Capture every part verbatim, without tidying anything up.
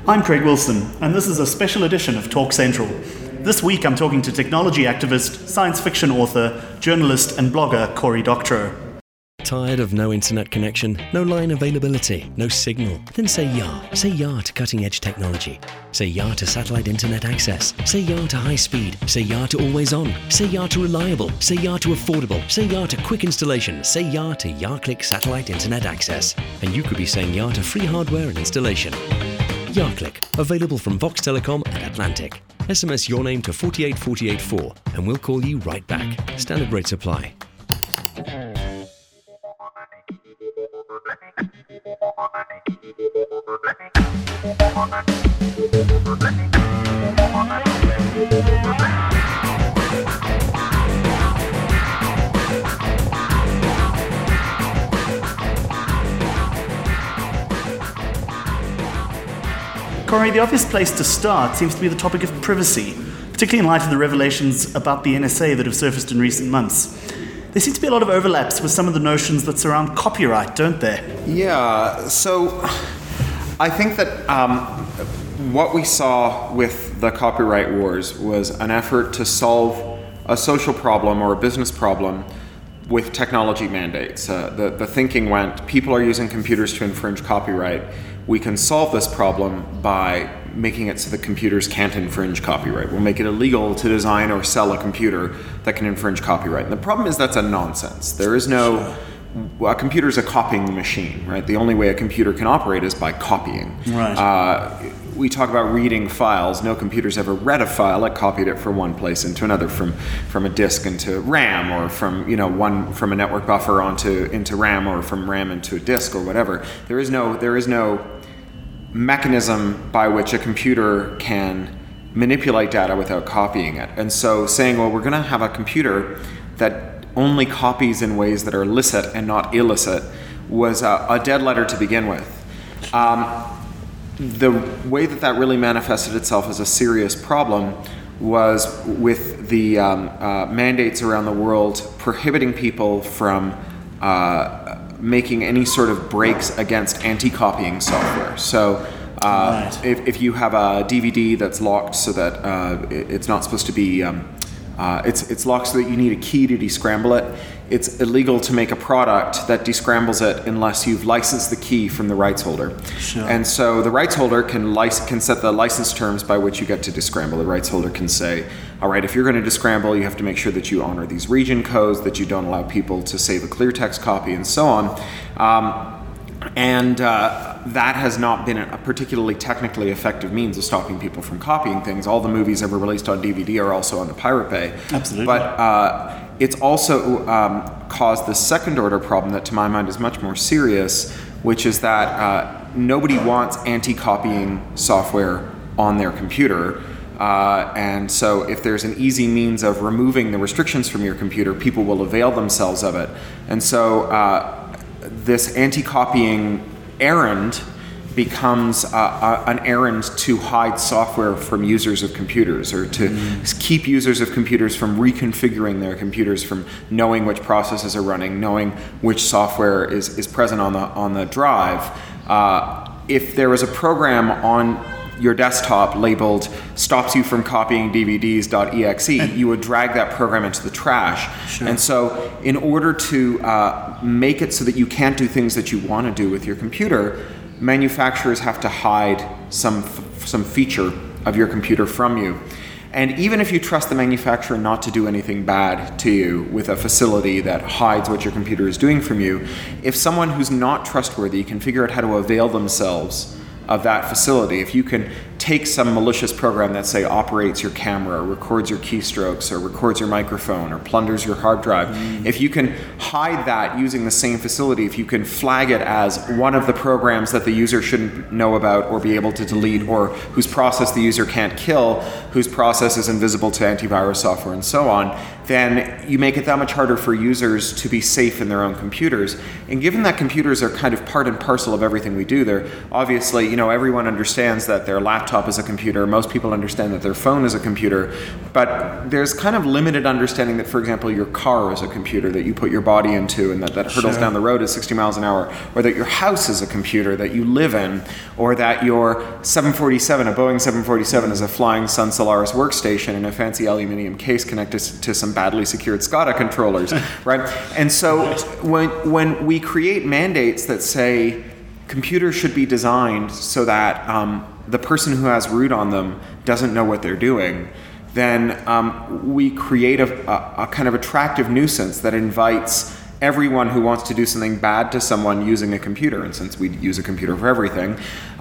I'm Craig Wilson, and this is a special edition of Talk Central. This week I'm talking to technology activist, science fiction author, journalist and blogger Cory Doctorow. Tired of no internet connection, no line availability, no signal? Then say ya. Say ya to cutting-edge technology. Say ya to satellite internet access. Say ya to high speed. Say ya to always on. Say ya to reliable. Say ya to affordable. Say ya to quick installation. Say ya to YaClick satellite internet access. And you could be saying ya to free hardware and installation. YaClick, available from Vox Telecom and Atlantic. S M S your name to four eight four eight four and we'll call you right back. Standard rates apply. Cory, the obvious place to start seems to be the topic of privacy, particularly in light of the revelations about the N S A that have surfaced in recent months. There seems to be a lot of overlaps with some of the notions that surround copyright, don't there? Yeah, so I think that um, what we saw with the copyright wars was an effort to solve a social problem or a business problem with technology mandates. Uh, the, the thinking went, people are using computers to infringe copyright. We can solve this problem by making it so that computers can't infringe copyright. We'll make it illegal to design or sell a computer that can infringe copyright. And the problem is that's a nonsense. There is no... A computer is a copying machine, right? The only way a computer can operate is by copying. Right. Uh, we talk about reading files. No computer's ever read a file. It copied it from one place into another, from from a disk into RAM, or from you know one from a network buffer onto into RAM, or from RAM into a disk, or whatever. There is no there is no mechanism by which a computer can manipulate data without copying it. And so saying, well, we're going to have a computer that only copies in ways that are licit and not illicit was a, a dead letter to begin with. Um, the way that that really manifested itself as a serious problem was with the um, uh, mandates around the world prohibiting people from uh, making any sort of breaks against anti-copying software. So uh, right. if, if you have a D V D that's locked so that uh, it, it's not supposed to be um, Uh, it's it's locked so that you need a key to descramble it. It's illegal to make a product that descrambles it unless you've licensed the key from the rights holder. Sure. And so the rights holder can lic- can set the license terms by which you get to descramble. The rights holder can say, all right, if you're going to descramble, you have to make sure that you honor these region codes, that you don't allow people to save a clear text copy, and so on. Um, And uh, that has not been a particularly technically effective means of stopping people from copying things. All the movies ever released on D V D are also on the Pirate Bay. Absolutely. But uh, it's also um, caused this second order problem that to my mind is much more serious, which is that uh, nobody wants anti-copying software on their computer. Uh, and so if there's an easy means of removing the restrictions from your computer, people will avail themselves of it. And so uh, this anti-copying errand becomes uh, uh, an errand to hide software from users of computers, or to mm. keep users of computers from reconfiguring their computers, from knowing which processes are running, knowing which software is, is present on the on the drive. Uh, if there is a program on your desktop labeled stops you from copying D V Ds.exe, you would drag that program into the trash. Sure. And so in order to uh, make it so that you can't do things that you want to do with your computer, manufacturers have to hide some f- some feature of your computer from you. And even if you trust the manufacturer not to do anything bad to you with a facility that hides what your computer is doing from you, if someone who's not trustworthy can figure out how to avail themselves of that facility, if you can take some malicious program that, say, operates your camera, or records your keystrokes, or records your microphone, or plunders your hard drive, mm. if you can hide that using the same facility, if you can flag it as one of the programs that the user shouldn't know about or be able to delete, or whose process the user can't kill, whose process is invisible to antivirus software, and so on, then you make it that much harder for users to be safe in their own computers. And given that computers are kind of part and parcel of everything we do, they're obviously, you know, everyone understands that their laptop laptop is a computer. Most people understand that their phone is a computer. But there's kind of limited understanding that, for example, your car is a computer that you put your body into and that, that hurtles Sure. down the road at sixty miles an hour, or that your house is a computer that you live in, or that your seven forty-seven, a Boeing seven forty-seven, is a flying Sun Solaris workstation in a fancy aluminium case connected to some badly secured SCADA controllers, right? And so when when we create mandates that say computers should be designed so that um, the person who has root on them doesn't know what they're doing, then um, we create a, a, a kind of attractive nuisance that invites everyone who wants to do something bad to someone using a computer, and since we use a computer for everything,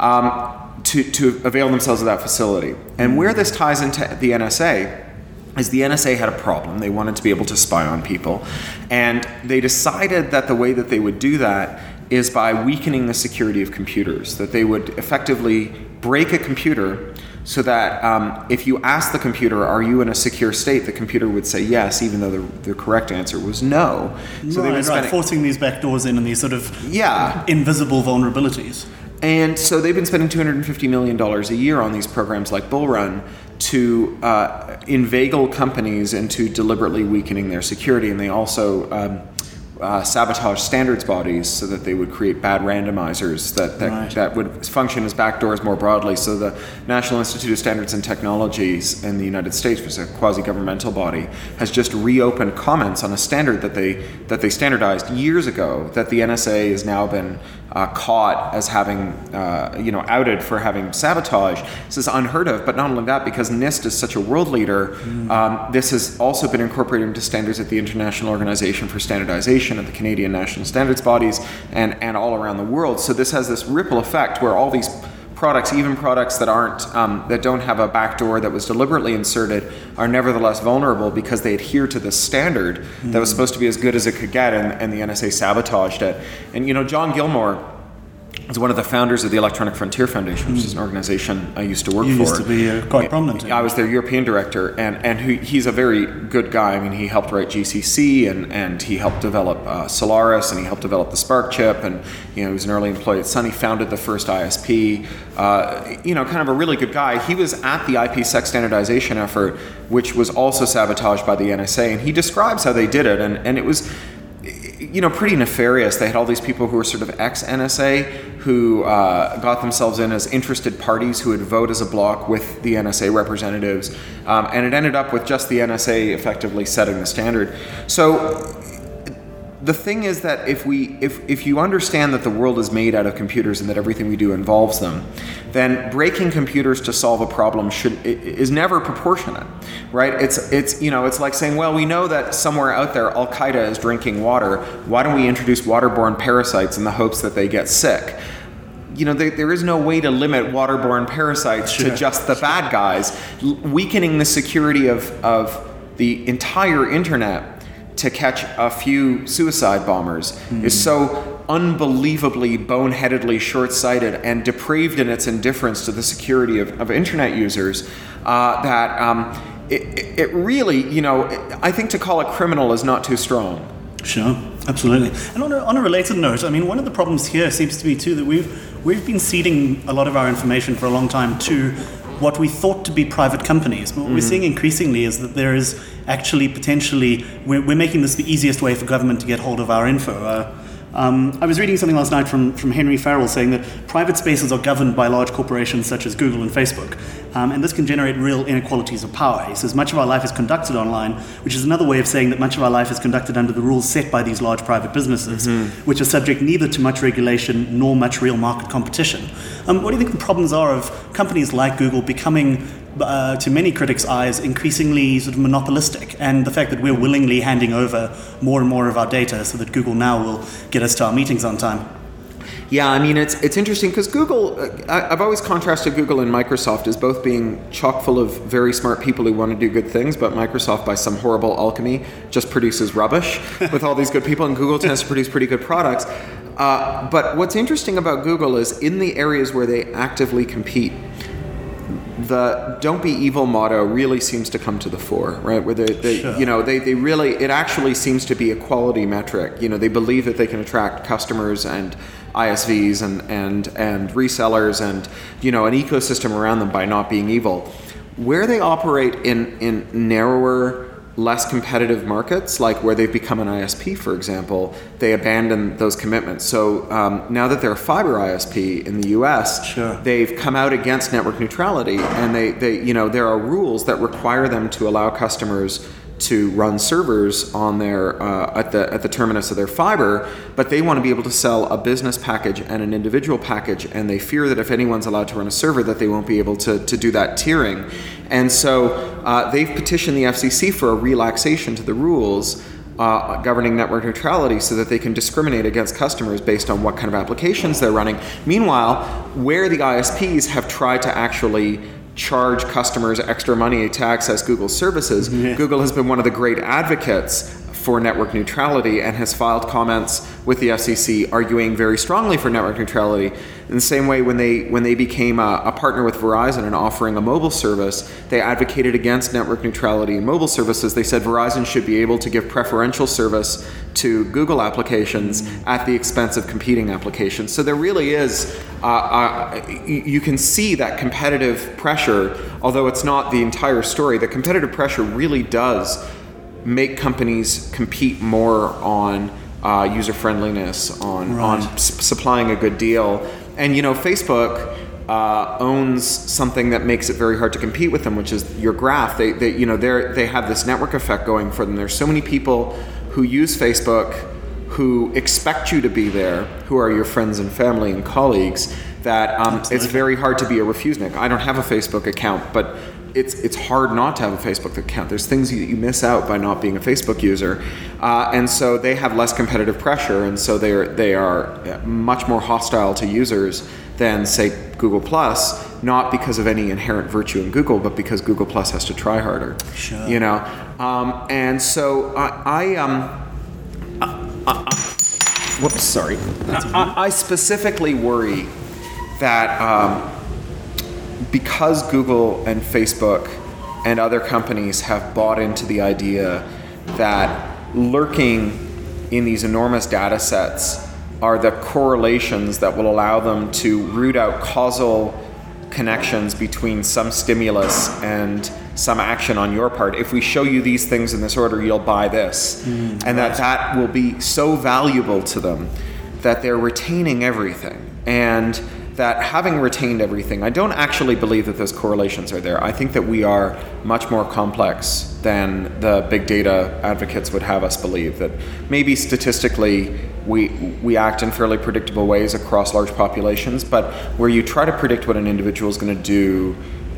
um, to, to avail themselves of that facility. And where this ties into the N S A is the N S A had a problem. They wanted to be able to spy on people, and they decided that the way that they would do that is by weakening the security of computers, that they would effectively break a computer so that um, if you ask the computer, are you in a secure state, the computer would say yes, even though the, the correct answer was no. So right, they would right, spend forcing these backdoors in and these sort of Yeah. invisible vulnerabilities. And so they've been spending two hundred fifty million dollars a year on these programs like Bull Run to uh, inveigle companies into deliberately weakening their security. And they also um, uh, sabotage standards bodies so that they would create bad randomizers that, that, Right. that would function as backdoors more broadly. So the National Institute of Standards and Technologies in the United States, which is a quasi-governmental body, has just reopened comments on a standard that they that they standardized years ago that the N S A has now been uh, caught as having, uh, you know, outed for having sabotage. This is unheard of, but not only that, because NIST is such a world leader, mm. um, this has also been incorporated into standards at the International Organization for Standardization, at the Canadian National Standards Bodies, and, and all around the world. So this has this ripple effect where all these products, even products that aren't, um, that don't have a backdoor that was deliberately inserted, are nevertheless vulnerable because they adhere to this standard mm. that was supposed to be as good as it could get, and, and the N S A sabotaged it. And you know, John Gilmore is one of the founders of the Electronic Frontier Foundation, which mm. is an organization I used to work you for. You used to be uh, quite prominent in. I was their European director, and, and who, he's a very good guy. I mean, he helped write G C C, and, and he helped develop uh, Solaris, and he helped develop the Spark chip, and you know, he was an early employee at Sun. He founded the first I S P. Uh, you know, kind of a really good guy. He was at the I P sec standardization effort, which was also sabotaged by the N S A, and he describes how they did it, and, and it was, you know, pretty nefarious. They had all these people who were sort of ex-N S A who uh, got themselves in as interested parties who would vote as a bloc with the N S A representatives. Um, and it ended up with just the N S A effectively setting the standard. So the thing is that if we, if, if you understand that the world is made out of computers and that everything we do involves them, then breaking computers to solve a problem should is never proportionate, right? It's it's you know it's like saying, well, we know that somewhere out there Al Qaeda is drinking water. Why don't we introduce waterborne parasites in the hopes that they get sick? You know, there, there is no way to limit waterborne parasites sure. to just the bad guys. L- weakening the security of of the entire internet to catch a few suicide bombers mm. is so unbelievably boneheadedly short-sighted and depraved in its indifference to the security of, of internet users uh, that um, it, it really, you know, I think to call it criminal is not too strong. Sure, absolutely. And on a, on a related note, I mean, one of the problems here seems to be too that we've we've been ceding a lot of our information for a long time to what we thought to be private companies. But what mm-hmm. we're seeing increasingly is that there is actually potentially, we're, we're making this the easiest way for government to get hold of our info. Uh, Um, I was reading something last night from, from Henry Farrell saying that private spaces are governed by large corporations such as Google and Facebook, um, and this can generate real inequalities of power. He says much of our life is conducted online, which is another way of saying that much of our life is conducted under the rules set by these large private businesses, mm-hmm. which are subject neither to much regulation nor much real market competition. Um, what do you think the problems are of companies like Google becoming, Uh, to many critics' eyes, increasingly sort of monopolistic, and the fact that we're willingly handing over more and more of our data so that Google now will get us to our meetings on time? Yeah, I mean, it's it's interesting because Google, uh, I, I've always contrasted Google and Microsoft as both being chock full of very smart people who want to do good things, but Microsoft, by some horrible alchemy, just produces rubbish with all these good people, and Google tends to produce pretty good products. Uh, but what's interesting about Google is in the areas where they actively compete, the "don't be evil" motto really seems to come to the fore, right? Where they, they Sure. you know, they, they really, it actually seems to be a quality metric. You know, they believe that they can attract customers and I S Vs and, and, and resellers and, you know, an ecosystem around them by not being evil. Where they operate in, in narrower, less competitive markets, like where they've become an I S P, for example, they abandon those commitments. So um, now that they're a fiber I S P in the U S, Sure. they've come out against network neutrality, and they, they, you know, there are rules that require them to allow customers to run servers on their uh, at the at the terminus of their fiber, but they want to be able to sell a business package and an individual package, and they fear that if anyone's allowed to run a server, that they won't be able to to do that tiering. And so uh, they've petitioned the F C C for a relaxation to the rules uh, governing network neutrality, so that they can discriminate against customers based on what kind of applications they're running. Meanwhile, where the I S Ps have tried to actually charge customers extra money to access Google's services, Yeah. Google has been one of the great advocates for network neutrality and has filed comments with the F C C arguing very strongly for network neutrality. In the same way, when they when they became a, a partner with Verizon and offering a mobile service, they advocated against network neutrality in mobile services. They said Verizon should be able to give preferential service to Google applications mm-hmm. at the expense of competing applications. So there really is, uh, uh, you can see that competitive pressure, although it's not the entire story. The competitive pressure really does make companies compete more on uh, user friendliness, on Right. on s- supplying a good deal. And you know, Facebook uh, owns something that makes it very hard to compete with them, which is your graph. They, they you know, they they have this network effect going for them. There's so many people who use Facebook who expect you to be there, who are your friends and family and colleagues, that um, it's very hard to be a refusenik. I don't have a Facebook account, but it's it's hard not to have a Facebook account. There's things you, you miss out by not being a Facebook user, uh, and so they have less competitive pressure, and so they are they are much more hostile to users than, say, Google Plus. Not because of any inherent virtue in Google, but because Google Plus has to try harder. Sure. You know, um, and so I, I um, I, I, whoops, sorry. I, I specifically worry that. Um, Because Google and Facebook and other companies have bought into the idea that lurking in these enormous data sets are the correlations that will allow them to root out causal connections between some stimulus and some action on your part. If we show you these things in this order, you'll buy this. Mm, and right. that that will be so valuable to them that they're retaining everything. And that having retained everything, I don't actually believe that those correlations are there. I think that we are much more complex than the big data advocates would have us believe, that maybe statistically we we act in fairly predictable ways across large populations, but where you try to predict what an individual is going to do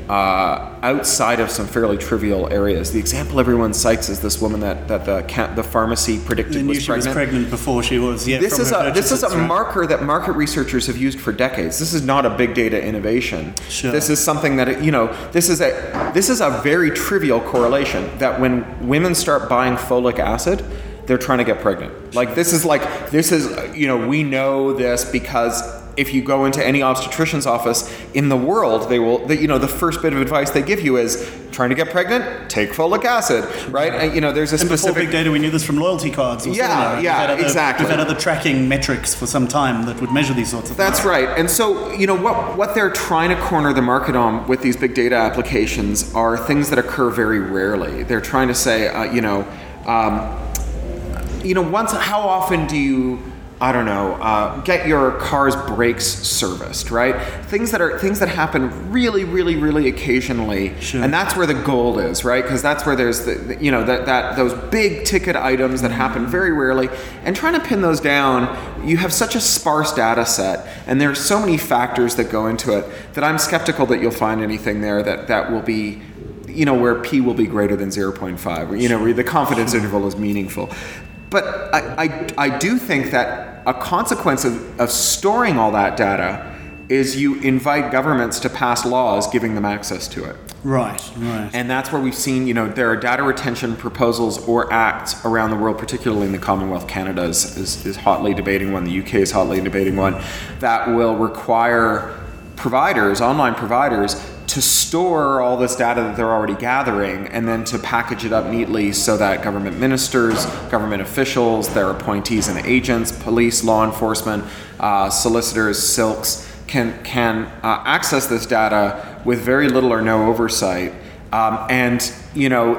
uh, outside of some fairly trivial areas. The example everyone cites is this woman that, that the the pharmacy predicted they knew was she pregnant. was pregnant before she was. Yeah, this is a this is a right. marker that market researchers have used for decades. This is not a big data innovation. Sure. This is something that, you know, this is a this is a very trivial correlation that when women start buying folic acid, they're trying to get pregnant. Like this is like this is you know, we know this because if you go into any obstetrician's office in the world, they will, they, you know, the first bit of advice they give you is trying to get pregnant, take folic acid, right? And, you know, there's a and specific. Before big data, we knew this from loyalty cards. Yeah, similar. yeah, we've other, exactly. We've had other tracking metrics for some time that would measure these sorts of That's things. right. And so, you know, what what they're trying to corner the market on with these big data applications are things that occur very rarely. They're trying to say, uh, you know, um, you know, once, how often do you, I don't know, uh, get your car's brakes serviced, right? Things that are things that happen really, really, really occasionally, sure. And that's where the gold is, right? Because that's where there's the, the you know that that those big ticket items that happen very rarely, and trying to pin those down, you have such a sparse data set, and there's so many factors that go into it that I'm skeptical that you'll find anything there that that will be, you know, where P will be greater than zero point five, you know, where the confidence interval is meaningful. But I, I, I do think that a consequence of, of storing all that data is you invite governments to pass laws giving them access to it. Right, right. And that's where we've seen, you know, there are data retention proposals or acts around the world, particularly in the Commonwealth. Canada is, is, is hotly debating one, the U K is hotly debating one, that will require providers, online providers, to store all this data that they're already gathering and then to package it up neatly so that government ministers, government officials, their appointees and agents, police, law enforcement, uh, solicitors, silks, can, can uh, access this data with very little or no oversight. Um, and, you know,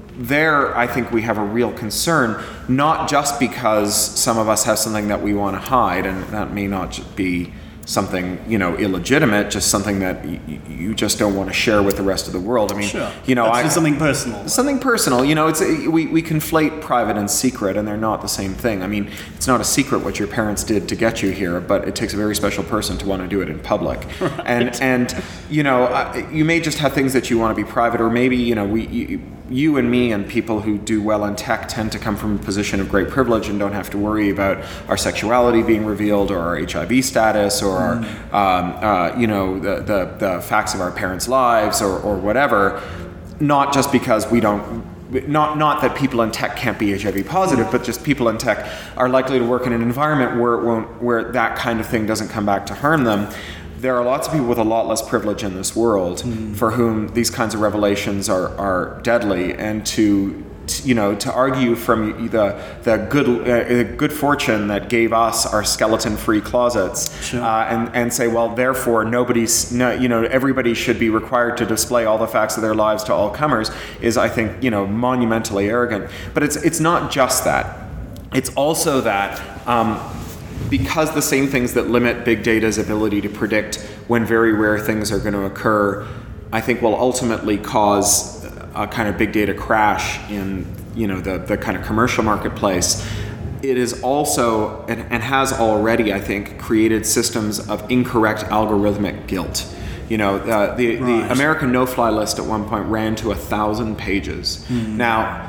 there I think we have a real concern, not just because some of us have something that we want to hide, and that may not be something, you know, illegitimate, just something that y- you just don't want to share with the rest of the world. I mean, sure. you know, That's I, something personal. Something personal. You know, it's we, we conflate private and secret, and they're not the same thing. I mean, it's not a secret what your parents did to get you here, but it takes a very special person to want to do it in public. Right. And and you know, you may just have things that you want to be private, or maybe you know, we. You, You and me and people who do well in tech tend to come from a position of great privilege and don't have to worry about our sexuality being revealed or our H I V status or our, um, uh, you know, the, the, the facts of our parents' lives or, or whatever. Not just because we don't, not not that people in tech can't be H I V positive, but just people in tech are likely to work in an environment where it won't, where that kind of thing doesn't come back to harm them. There are lots of people with a lot less privilege in this world mm. for whom these kinds of revelations are, are deadly, and to, to you know to argue from the the good uh, good fortune that gave us our skeleton-free closets, sure. uh, and and say, well, therefore nobody's no, you know everybody should be required to display all the facts of their lives to all comers is, I think, you know monumentally arrogant. But it's it's not just that. It's also that. Um, Because the same things that limit big data's ability to predict when very rare things are going to occur, I think will ultimately cause a kind of big data crash in, you know, the, the kind of commercial marketplace. It is also, and, and has already, I think, created systems of incorrect algorithmic guilt. You know, uh, the, right. the American no-fly list at one point ran to a thousand pages. Mm. Now,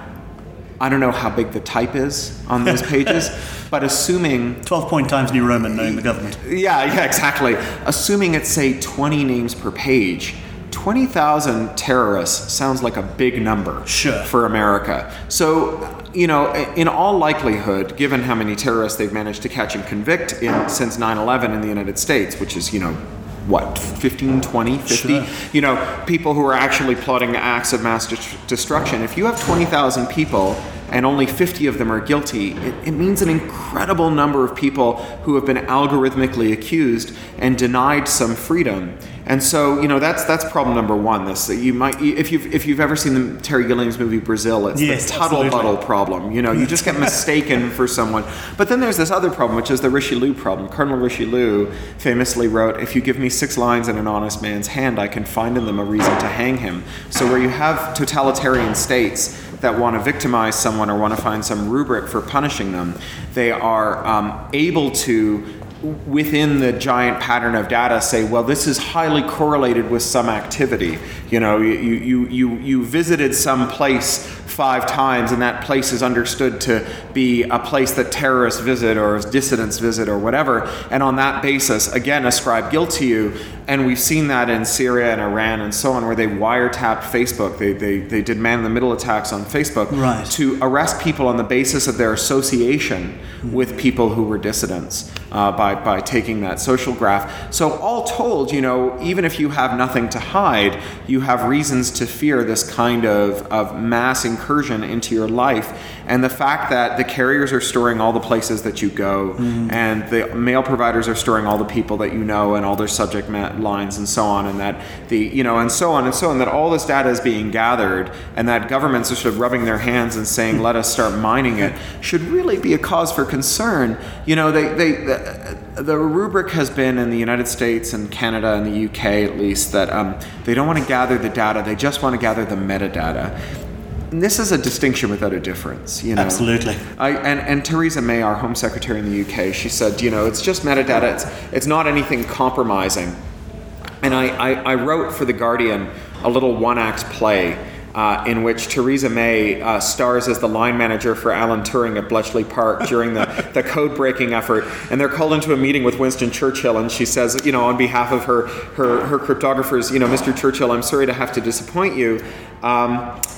I don't know how big the type is on those pages, but assuming... twelve-point Times New Roman, knowing the government. Yeah, yeah, exactly. Assuming it's, say, twenty names per page, twenty thousand terrorists sounds like a big number sure. for America. So, you know, in all likelihood, given how many terrorists they've managed to catch and convict in since nine eleven in the United States, which is, you know, what, fifteen, twenty, fifty? Sure. You know, people who are actually plotting acts of mass de- destruction. If you have twenty thousand people and only fifty of them are guilty, it, it means an incredible number of people who have been algorithmically accused and denied some freedom. And so, you know, that's that's problem number one. This you might, if you've if you've ever seen the Terry Gilliam's movie Brazil, it's yes, the Tuttle Buttle problem. You know, you just get mistaken for someone. But then there's this other problem, which is the Richelieu problem. Cardinal Richelieu famously wrote, "If you give me six lines in an honest man's hand, I can find in them a reason to hang him." So where you have totalitarian states that want to victimize someone or want to find some rubric for punishing them, they are um, able to, within the giant pattern of data, say, well, this is highly correlated with some activity. You know, you you you you visited some place five times, and that place is understood to be a place that terrorists visit or dissidents visit or whatever, and on that basis, again, ascribe guilt to you. And we've seen that in Syria and Iran and so on, where they wiretapped Facebook. They they they did man-in-the-middle attacks on Facebook right. to arrest people on the basis of their association mm. with people who were dissidents uh, by by taking that social graph. So all told, you know, even if you have nothing to hide, you have reasons to fear this kind of, of mass incursion into your life. And the fact that the carriers are storing all the places that you go, mm. and the mail providers are storing all the people that you know and all their subject lines and so on, and that the you know and so on and so on, that all this data is being gathered, and that governments are sort of rubbing their hands and saying, "Let us start mining it," should really be a cause for concern. You know, they they the, the rubric has been in the United States and Canada and the U K at least that um, they don't want to gather the data; they just want to gather the metadata. And this is a distinction without a difference, you know. Absolutely. I, and, and Theresa May, our Home Secretary in the U K, she said, you know, it's just metadata. It's it's not anything compromising. And I, I, I wrote for The Guardian a little one-act play uh, in which Theresa May uh, stars as the line manager for Alan Turing at Bletchley Park during the, the code-breaking effort. And they're called into a meeting with Winston Churchill, and she says, you know, on behalf of her, her, her cryptographers, you know, Mister Churchill, I'm sorry to have to disappoint you. Um,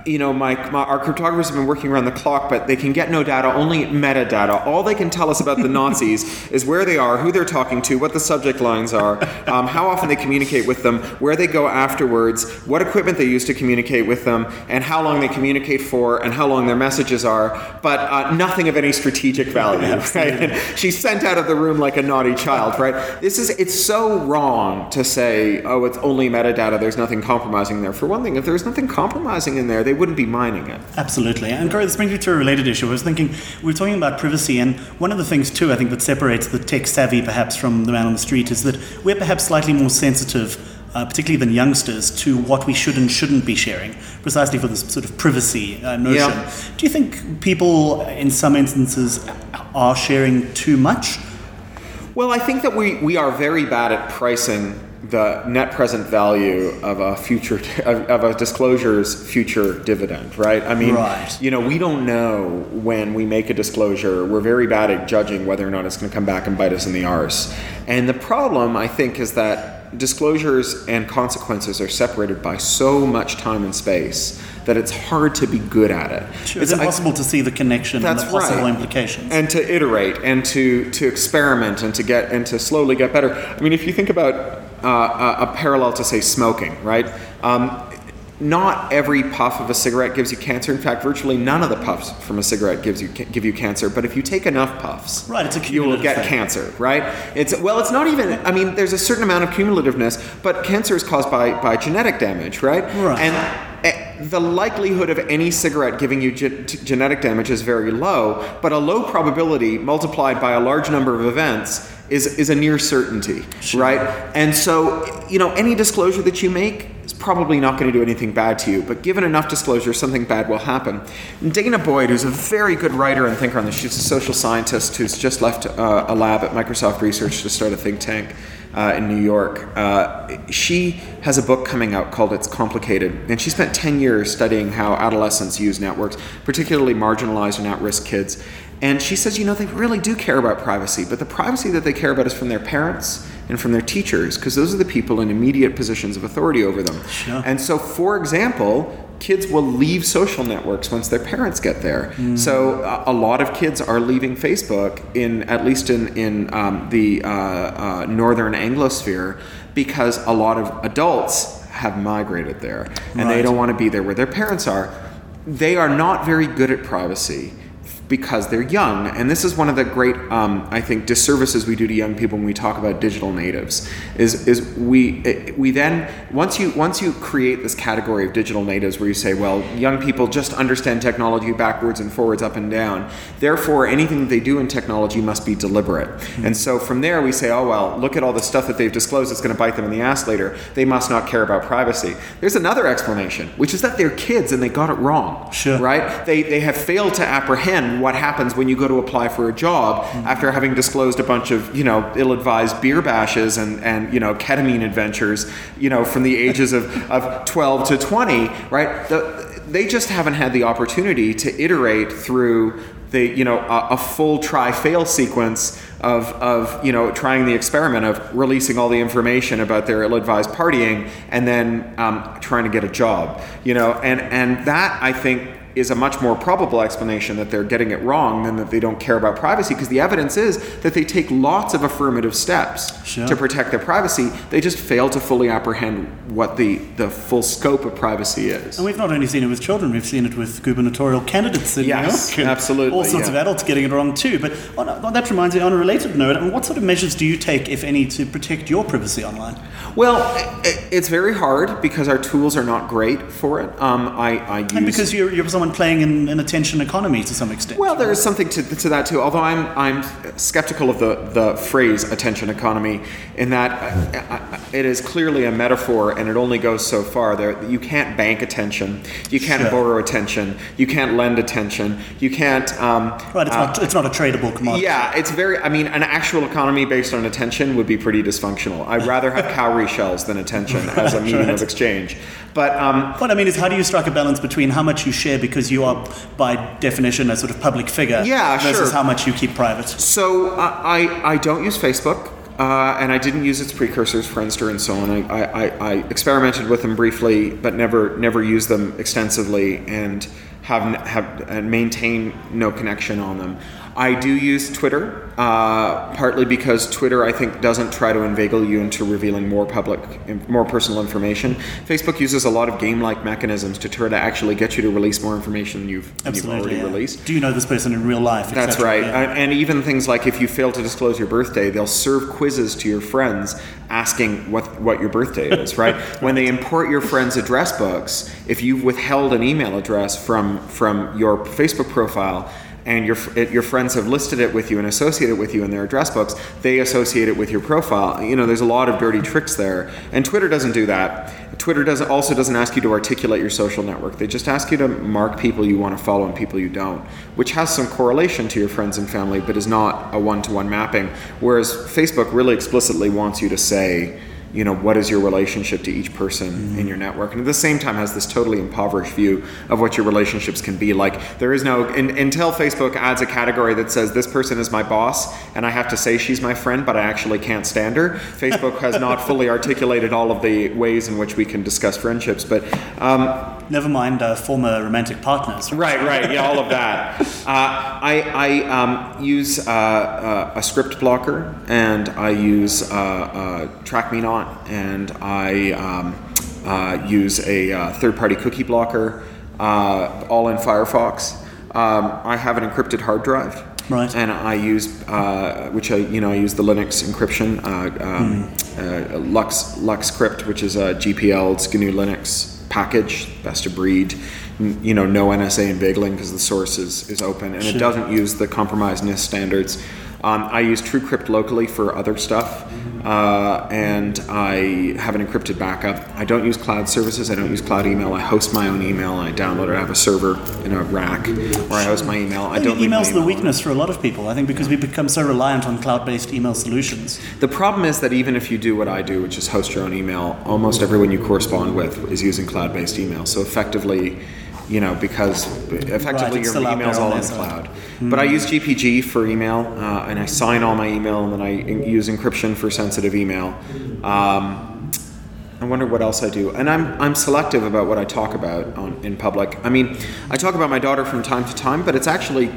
you know, my, my our cryptographers have been working around the clock, but they can get no data, only metadata. All they can tell us about the Nazis is where they are, who they're talking to, what the subject lines are, um, how often they communicate with them, where they go afterwards, what equipment they use to communicate with them, and how long they communicate for, and how long their messages are, but uh, nothing of any strategic value. Right? And she's sent out of the room like a naughty child, right? This is, it's so wrong to say, oh, it's only metadata, there's nothing compromising there. For one thing, if there's nothing compromising in there, they wouldn't be mining it. Absolutely. And Corey, this brings me to a related issue. I was thinking, we were talking about privacy, and one of the things too, I think, that separates the tech savvy perhaps from the man on the street is that we're perhaps slightly more sensitive, uh, particularly than youngsters, to what we should and shouldn't be sharing, precisely for this sort of privacy uh, notion. Yeah. Do you think people, in some instances, are sharing too much? Well, I think that we, we are very bad at pricing the net present value of a future of, of a disclosure's future dividend, right? I mean, right. you know, we don't know when we make a disclosure. We're very bad at judging whether or not it's going to come back and bite us in the arse. And the problem, I think, is that disclosures and consequences are separated by so much time and space that it's hard to be good at it. Sure, it's, it's impossible I, to see the connection and the possible right. implications. And to iterate and to, to experiment and to get and to slowly get better. I mean, if you think about uh, a, a parallel to, say, smoking, right? Um, not every puff of a cigarette gives you cancer. In fact, virtually none of the puffs from a cigarette gives you give you cancer. But if you take enough puffs, right, it's a you will get thing. cancer, right? It's well, it's not even. I mean, there's a certain amount of cumulativeness, but cancer is caused by by genetic damage, right? Right. And the likelihood of any cigarette giving you ge- genetic damage is very low, but a low probability multiplied by a large number of events is is a near certainty, sure. right? And so, you know, any disclosure that you make is probably not going to do anything bad to you, but given enough disclosure, something bad will happen. And Dana Boyd, who's a very good writer and thinker on this, she's a social scientist who's just left uh, a lab at Microsoft Research to start a think tank uh, in New York. Uh, she has a book coming out called It's Complicated, and she spent ten years studying how adolescents use networks, particularly marginalized and at-risk kids. And she says, you know, they really do care about privacy, but the privacy that they care about is from their parents and from their teachers, because those are the people in immediate positions of authority over them. Sure. And so, for example, kids will leave social networks once their parents get there. Mm. So uh, a lot of kids are leaving Facebook, in at least in, in um, the uh, uh, northern Anglosphere, because a lot of adults have migrated there, and right. they don't want to be there where their parents are. They are not very good at privacy because they're young, and this is one of the great, um, I think, disservices we do to young people when we talk about digital natives. Is is we we then once you once you create this category of digital natives, where you say, well, young people just understand technology backwards and forwards, up and down. Therefore, anything that they do in technology must be deliberate. Mm-hmm. And so from there, we say, oh well, look at all the stuff that they've disclosed that's going to bite them in the ass later. They must not care about privacy. There's another explanation, which is that they're kids and they got it wrong. Sure. Right? They they have failed to apprehend what happens when you go to apply for a job mm-hmm. after having disclosed a bunch of, you know, ill-advised beer bashes and, and you know, ketamine adventures, you know, from the ages of, of twelve to twenty, right? The, they just haven't had the opportunity to iterate through the, you know, a, a full try-fail sequence of, of, you know, trying the experiment of releasing all the information about their ill-advised partying and then um, trying to get a job, you know, and, and that, I think, is a much more probable explanation that they're getting it wrong than that they don't care about privacy, because the evidence is that they take lots of affirmative steps sure. to protect their privacy. They just fail to fully apprehend what the, the full scope of privacy is. And we've not only seen it with children, we've seen it with gubernatorial candidates in yes, New York. Absolutely. All sorts yeah. of adults getting it wrong too. But on, on, that reminds me, on a related note, I mean, what sort of measures do you take, if any, to protect your privacy online? Well, it, it's very hard because our tools are not great for it. Um, I, I use... And because you're, you're someone playing in an attention economy to some extent. Well, there is something to, to that too. Although I'm I'm skeptical of the, the phrase attention economy, in that it is clearly a metaphor and it only goes so far. There, you can't bank attention, you can't sure. borrow attention, you can't lend attention, you can't. Um, right, it's uh, not it's not a tradable commodity. Yeah, it's very. I mean, an actual economy based on attention would be pretty dysfunctional. I'd rather have cowrie shells than attention as a medium right. of exchange. But um, what I mean is, how do you strike a balance between how much you share because you are, by definition, a sort of public figure, yeah, versus sure. how much you keep private? So uh, I I don't use Facebook. Uh, and I didn't use its precursors, Friendster and so on. I, I, I experimented with them briefly, but never never used them extensively, and have have and maintain no connection on them. I do use Twitter, uh, partly because Twitter, I think, doesn't try to inveigle you into revealing more public, more personal information. Facebook uses a lot of game-like mechanisms to try to actually get you to release more information than you've, than you've already yeah. released. Do you know this person in real life? That's right. Yeah. And even things like if you fail to disclose your birthday, they'll serve quizzes to your friends asking what, what your birthday is, right? When they import your friends' address books, if you've withheld an email address from, from your Facebook profile, and your your friends have listed it with you and associate it with you in their address books, they associate it with your profile. You know, there's a lot of dirty tricks there. And Twitter doesn't do that. Twitter doesn't also doesn't ask you to articulate your social network. They just ask you to mark people you want to follow and people you don't, which has some correlation to your friends and family, but is not a one-to-one mapping. Whereas Facebook really explicitly wants you to say, you know, what is your relationship to each person mm-hmm. in your network? And at the same time has this totally impoverished view of what your relationships can be. Like, there is no, in, until Facebook adds a category that says this person is my boss and I have to say she's my friend, but I actually can't stand her, Facebook has not fully articulated all of the ways in which we can discuss friendships. But um, never mind uh, former romantic partners. Right, right, yeah, all of that. Uh, I, I um, use uh, uh, a script blocker, and I use uh, uh, TrackMeNot, and I um, uh, use a uh, third-party cookie blocker, uh, all in Firefox. Um, I have an encrypted hard drive. Right. And I use, uh, which I, you know, I use the Linux encryption, uh, um, mm. uh, Lux LuxCrypt, which is a G P L, it's G N U Linux package, best of breed. You know, no N S A inveigling because the source is, is open, and sure. It doesn't use the compromised NIST standards. Um, I use TrueCrypt locally for other stuff, uh, and I have an encrypted backup. I don't use cloud services. I don't use cloud email. I host my own email. I download it. I have a server in a rack where I host my email. I, I don't. Email's email the weakness for a lot of people. I think because we become so reliant on cloud-based email solutions. The problem is that even if you do what I do, which is host your own email, almost everyone you correspond with is using cloud-based email. So effectively, you know, because effectively right, your email's all in the cloud. Mm. But I use G P G for email, uh, and I sign all my email, and then I in- use encryption for sensitive email. Um, I wonder what else I do. And I'm I'm selective about what I talk about on, in public. I mean, I talk about my daughter from time to time, but it's actually,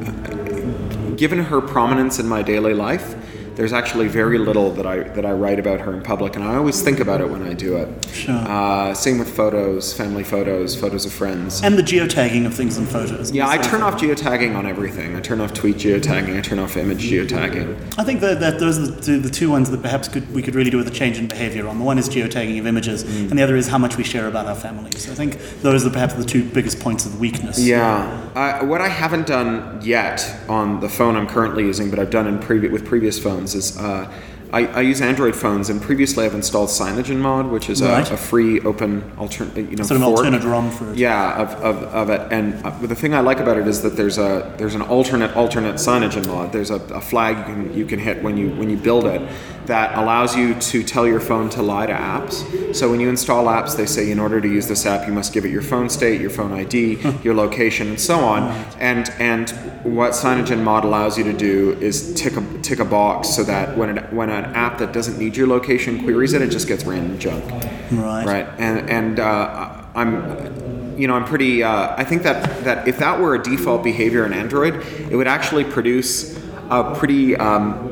given her prominence in my daily life, there's actually very little that I that I write about her in public, and I always think about it when I do it. Sure. Uh, same with photos, family photos, photos of friends. And the geotagging of things in photos. Yeah, I turn off geotagging on everything. I turn off tweet geotagging, I turn off image geotagging. I think that, that those are the two, the two ones that perhaps could, we could really do with a change in behavior on. The one is geotagging of images, mm. and the other is how much we share about our families. I think those are perhaps the two biggest points of weakness. Yeah. Uh, what I haven't done yet on the phone I'm currently using, but I've done in previ- with previous phones, is uh, I, I use Android phones, and previously I've installed CyanogenMod, which is right. a, a free open alternate, you know, sort of fork. alternate ROM for it. Yeah, of, of, of it. And uh, the thing I like about it is that there's a there's an alternate alternate CyanogenMod. There's a, a flag you can you can hit when you when you build it that allows you to tell your phone to lie to apps. So when you install apps, they say in order to use this app, you must give it your phone state, your phone I D, your location, and so on. And and what CyanogenMod allows you to do is tick a tick a box so that when it, when an app that doesn't need your location queries it, it just gets random junk. Right. Right. And and uh, I'm, you know, I'm pretty. Uh, I think that that if that were a default behavior in Android, it would actually produce a pretty. Um,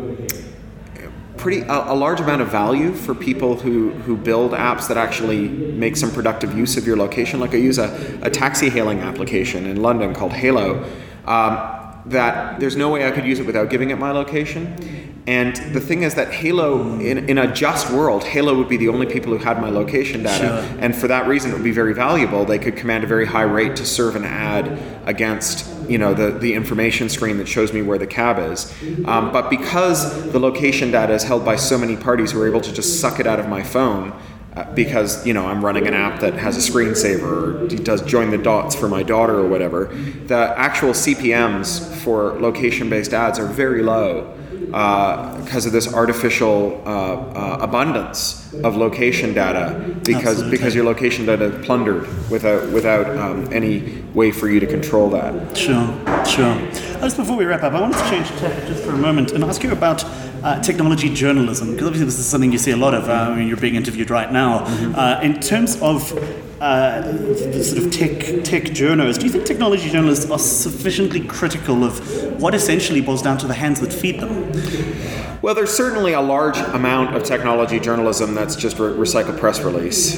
Pretty a, a large amount of value for people who, who build apps that actually make some productive use of your location. Like I use a, a taxi hailing application in London called Halo. Um, that there's no way I could use it without giving it my location. And the thing is that Halo, in, in a just world, Halo would be the only people who had my location data. Sure. And for that reason, it would be very valuable. They could command a very high rate to serve an ad against, you know, the, the information screen that shows me where the cab is. Um, but because the location data is held by so many parties who are able to just suck it out of my phone, Uh, because, you know, I'm running an app that has a screensaver or does join the dots for my daughter or whatever, the actual C P Ms for location-based ads are very low uh, because of this artificial uh, uh, abundance of location data because Absolutely. because your location data is plundered without without um, any way for you to control that. Sure, sure. Just before we wrap up, I wanted to change tack just for a moment and ask you about uh, technology journalism, because obviously this is something you see a lot of. Uh, I mean, you're being interviewed right now. Mm-hmm. Uh, in terms of uh, the sort of tech tech journos, do you think technology journalists are sufficiently critical of what essentially boils down to the hands that feed them? Well, there's certainly a large amount of technology journalism that's just re- recycled press release.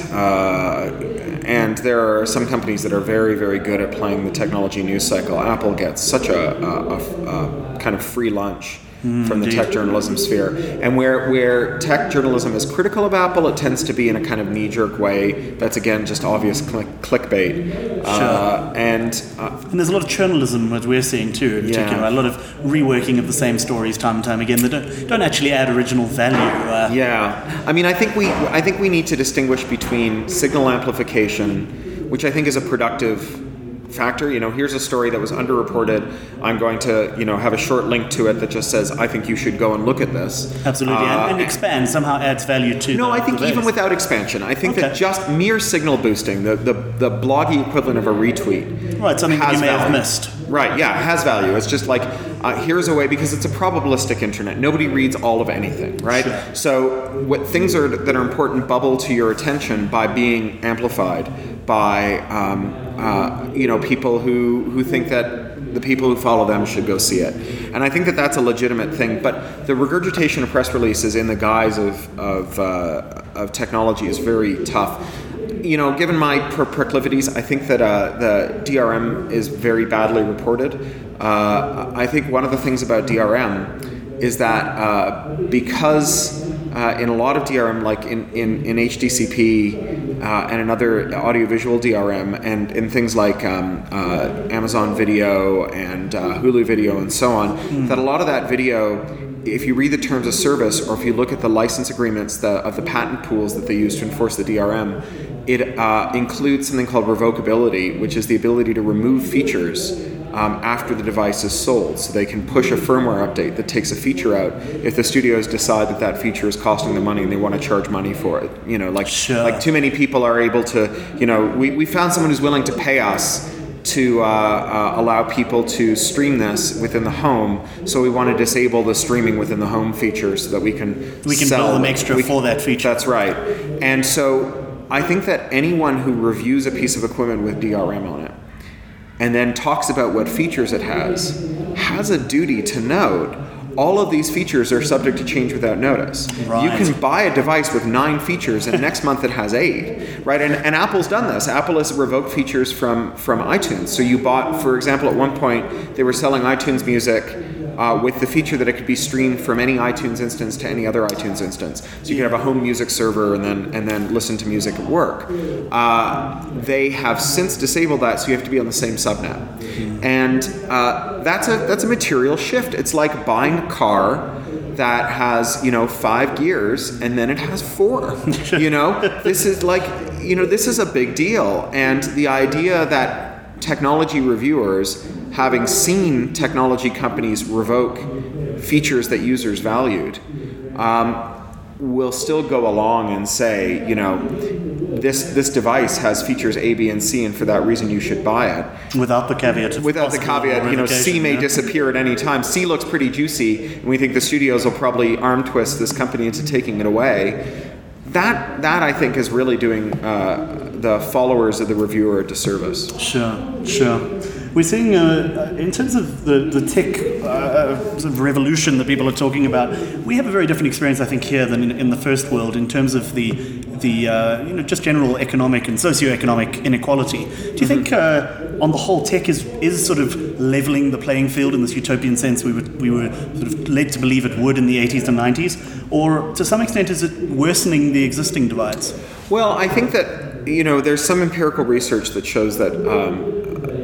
Uh, and there are some companies that are very, very good at playing the technology news cycle. Apple gets such a, a, a, a kind of free lunch mm, from the indeed. tech journalism sphere. And where, where tech journalism is critical of Apple, it tends to be in a kind of knee-jerk way that's, again, just obvious click, clickbait. Sure. Uh, and, uh, and there's a lot of journalism that we're seeing too, in particular. Yeah. A lot of reworking of the same stories time and time again that don't, don't actually add original value. Uh, yeah. I mean, I think we I think we need to distinguish between signal amplification, which I think is a productive factor. You know, here's a story that was underreported. I'm going to, you know, have a short link to it that just says, I think you should go and look at this. Absolutely. Uh, and, and expand somehow adds value to No, the, I think even without expansion. I think okay. that just mere signal boosting, the, the, the bloggy equivalent of a retweet. Right, something that you may value. have missed. Right, yeah, it has value. It's just like, uh, here's a way, because it's a probabilistic internet. Nobody reads all of anything, right? Sure. So what things are that are important bubble to your attention by being amplified by, um, uh, you know, people who, who think that the people who follow them should go see it. And I think that that's a legitimate thing. But the regurgitation of press releases in the guise of, of, uh, of technology is very tough. You know, given my proclivities, I think that uh, the D R M is very badly reported. Uh, I think one of the things about D R M is that uh, because uh, in a lot of D R M, like in, in, in H D C P uh, and another audiovisual D R M, and in things like um, uh, Amazon Video and uh, Hulu Video and so on, mm. that a lot of that video, if you read the terms of service or if you look at the license agreements the, of the patent pools that they use to enforce the D R M, it uh, includes something called revocability, which is the ability to remove features um, after the device is sold. So they can push a firmware update that takes a feature out if the studios decide that that feature is costing them money and they want to charge money for it. You know, like sure. like too many people are able to, you know, we, we found someone who's willing to pay us to uh, uh, allow people to stream this within the home, so we want to disable the streaming within the home feature so that we can we can sell bill them extra we, for that feature. That's right. And so I think that anyone who reviews a piece of equipment with D R M on it and then talks about what features it has has a duty to note all of these features are subject to change without notice. Right. You can buy a device with nine features and next month it has eight, right? And, and Apple's done this. Apple has revoked features from, from iTunes. So you bought, for example, at one point, they were selling iTunes Music uh, with the feature that it could be streamed from any iTunes instance to any other iTunes instance. So you could have a home music server and then and then listen to music at work. Uh, they have since disabled that, so you have to be on the same subnet. Mm-hmm. And uh, that's a that's a material shift. It's like buying a car that has, you know, five gears and then it has four. You know, this is like, you know, this is a big deal. And the idea that technology reviewers, having seen technology companies revoke features that users valued, um, will still go along and say, you know, this this device has features A, B, and C, and for that reason you should buy it. Without the caveat. Without the caveat, you know, C may yeah. disappear at any time. C looks pretty juicy, and we think the studios will probably arm twist this company into taking it away. That, that I think, is really doing uh, the followers of the reviewer a disservice. Sure, sure. We're seeing, uh, in terms of the, the tech uh, sort of revolution that people are talking about, we have a very different experience, I think, here than in, in the first world in terms of the, the uh, you know, just general economic and socioeconomic inequality. Do you mm-hmm. think, uh, on the whole, tech is is sort of leveling the playing field in this utopian sense we were, we were sort of led to believe it would in the eighties and nineties? Or, to some extent, is it worsening the existing divides? Well, I think that, you know, there's some empirical research that shows that um,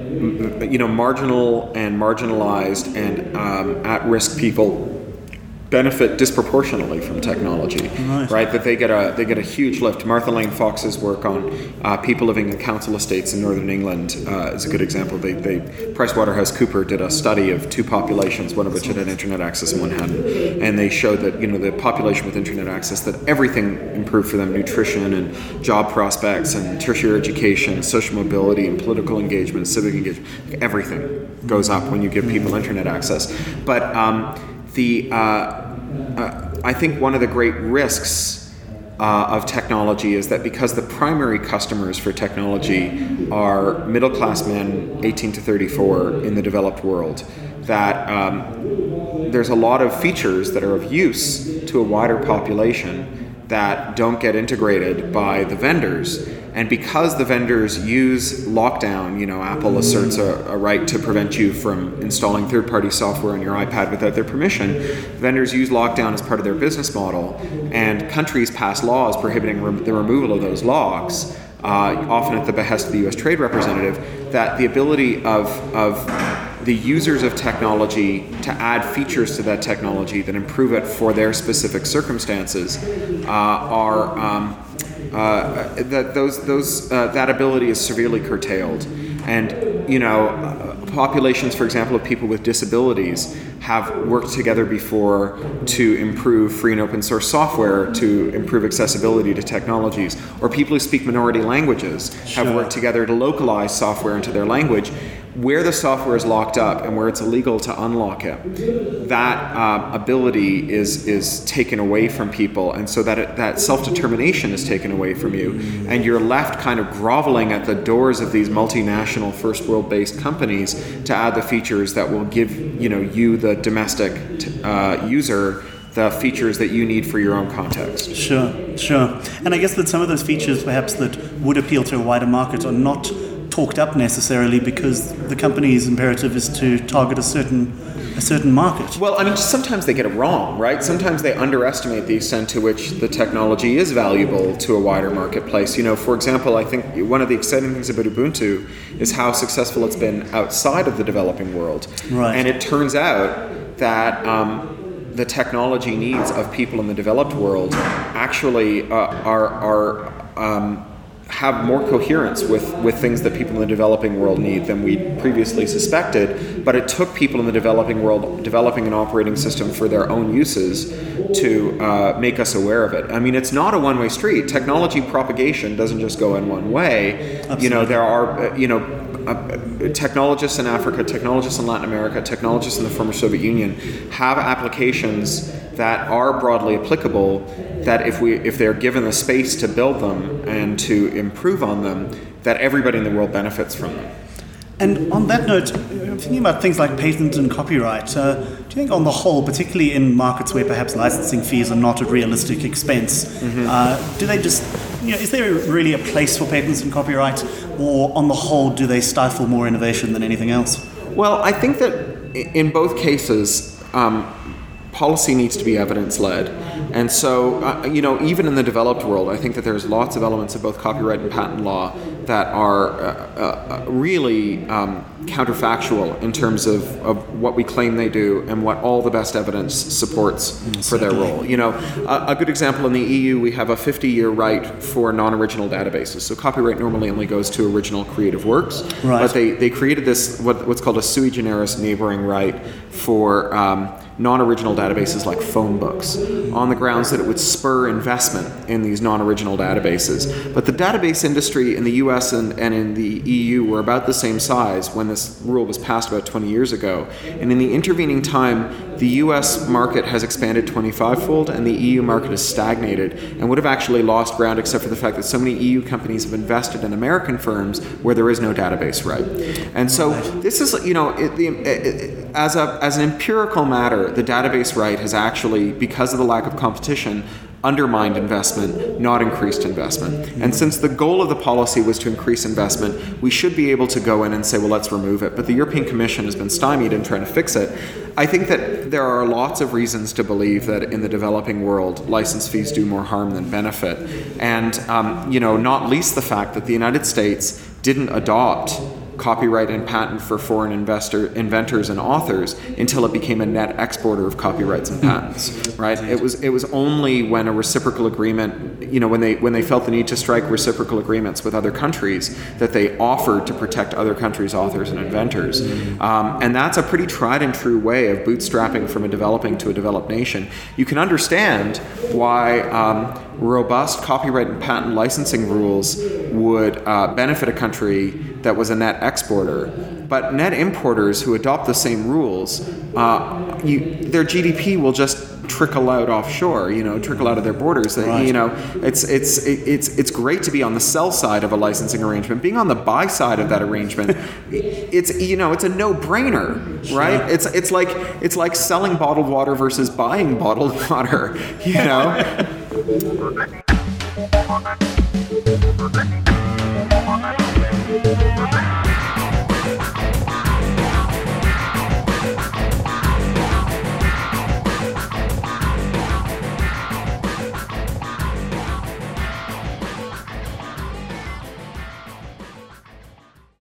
you know, marginal and marginalized and um, at-risk people benefit disproportionately from technology, nice. Right? That they get a they get a huge lift. Martha Lane Fox's work on uh, people living in council estates in northern England uh, is a good example. They, they PricewaterhouseCoopers did a study of two populations, one of which had internet access and one hadn't, and they showed that, you know, the population with internet access, that everything improved for them: nutrition and job prospects and tertiary education, social mobility and political engagement, civic engagement. Everything goes up when you give people internet access. But um, the uh, uh, I think one of the great risks Uh, of technology is that because the primary customers for technology are middle-class men, eighteen to thirty-four, in the developed world, that um, there's a lot of features that are of use to a wider population that don't get integrated by the vendors. And because the vendors use lockdown, you know, Apple asserts a, a right to prevent you from installing third-party software on your iPad without their permission. Vendors use lockdown as part of their business model, and countries pass laws prohibiting re- the removal of those logs, uh, often at the behest of the U S Trade Representative, that the ability of, of the users of technology to add features to that technology that improve it for their specific circumstances uh, are um, uh, that those those uh, that ability is severely curtailed. And you know, uh, populations, for example, of people with disabilities have worked together before to improve free and open source software to improve accessibility to technologies, or people who speak minority languages have Sure. worked together to localize software into their language. Where the software is locked up and where it's illegal to unlock it, that uh, ability is is taken away from people, and so that it, that self-determination is taken away from you, and you're left kind of groveling at the doors of these multinational, first world-based companies to add the features that will give you know you, the domestic uh, user, the features that you need for your own context. Sure, sure. And I guess that some of those features perhaps that would appeal to a wider market are not talked up necessarily because the company's imperative is to target a certain a certain market. Well, I mean, sometimes they get it wrong, right? Sometimes they underestimate the extent to which the technology is valuable to a wider marketplace. You know, for example, I think one of the exciting things about Ubuntu is how successful it's been outside of the developing world. Right. And it turns out that um, the technology needs of people in the developed world actually uh, are are um, have more coherence with, with things that people in the developing world need than we previously suspected, but it took people in the developing world developing an operating system for their own uses to uh, make us aware of it. I mean, it's not a one-way street. Technology propagation doesn't just go in one way. Absolutely. You know, there are, uh, you know, uh, technologists in Africa, technologists in Latin America, technologists in the former Soviet Union have applications that are broadly applicable, that if we if they're given the space to build them and to improve on them, that everybody in the world benefits from them. And on that note, thinking about things like patent and copyright, uh, do you think on the whole, particularly in markets where perhaps licensing fees are not a realistic expense, mm-hmm. uh, do they just, you know, is there really a place for patents and copyright, or on the whole, do they stifle more innovation than anything else? Well, I think that in both cases, um, policy needs to be evidence-led. And so, uh, you know, even in the developed world, I think that there's lots of elements of both copyright and patent law that are uh, uh, really um, counterfactual in terms of, of what we claim they do and what all the best evidence supports mm, for their role. You know, a, a good example in the E U, we have a fifty-year right for non-original databases. So copyright normally only goes to original creative works, right. But they, they created this, what, what's called a sui generis neighboring right for um, non-original databases like phone books, on the grounds that it would spur investment in these non-original databases. But the database industry in the U S and, and in the E U were about the same size when this rule was passed about twenty years ago. And in the intervening time, the U S market has expanded twenty-five-fold and the E U market has stagnated and would have actually lost ground except for the fact that so many E U companies have invested in American firms where there is no database right. And so this is, you know, it, the, it, as a as an empirical matter, the database right has actually, because of the lack of competition, undermined investment, not increased investment. And since the goal of the policy was to increase investment, we should be able to go in and say, well, let's remove it. But the European Commission has been stymied in trying to fix it. I think that there are lots of reasons to believe that in the developing world, license fees do more harm than benefit. And, um, you know, not least the fact that the United States didn't adopt copyright and patent for foreign investor, inventors and authors until it became a net exporter of copyrights and patents, right? It was it was only when a reciprocal agreement, you know, when they when they felt the need to strike reciprocal agreements with other countries that they offered to protect other countries' authors and inventors. Um, and that's a pretty tried and true way of bootstrapping from a developing to a developed nation. You can understand why um, robust copyright and patent licensing rules would uh, benefit a country that was a net exporter. But net importers who adopt the same rules, uh, you, their G D P will just trickle out offshore, you know, trickle out of their borders. Right. You know, it's it's it's it's great to be on the sell side of a licensing arrangement. Being on the buy side of that arrangement, it's you know, it's a no-brainer, right? Sure. It's it's like it's like selling bottled water versus buying bottled water, you know.